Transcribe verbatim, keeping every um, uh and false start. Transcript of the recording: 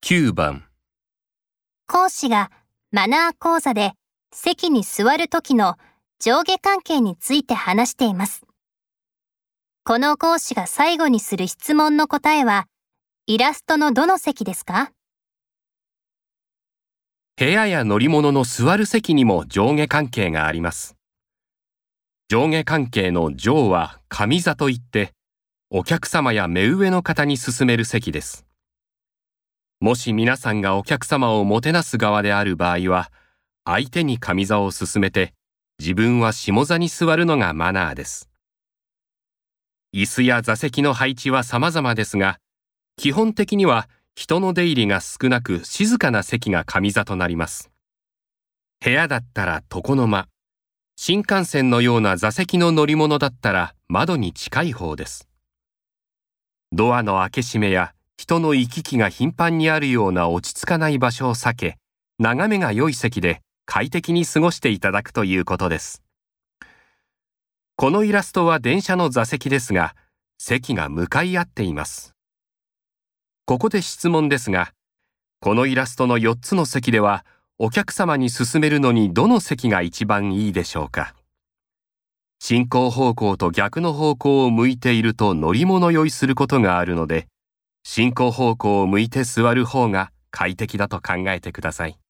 きゅうばん。 講師がマナー講座で席に座るときの上下関係について話しています。この講師が最後にする質問の答えは、イラストのどの席ですか？ 部屋や乗り物の座る席にも上下関係があります。上下関係の上は上座といって、お客様や目上の方に進める席です。もし皆さんがお客様をもてなす側である場合は、相手に上座を進めて、自分は下座に座るのがマナーです。椅子や座席の配置は様々ですが、基本的には人の出入りが少なく静かな席が上座となります。部屋だったら床の間、新幹線のような座席の乗り物だったら窓に近い方です。ドアの開け閉めや人の行き来が頻繁にあるような落ち着かない場所を避け、眺めが良い席で快適に過ごしていただくということです。このイラストは電車の座席ですが、席が向かい合っています。ここで質問ですが、このイラストのよっつの席では、お客様に勧めるのにどの席が一番いいでしょうか。進行方向と逆の方向を向いていると乗り物酔いすることがあるので、進行方向を向いて座る方が快適だと考えてください。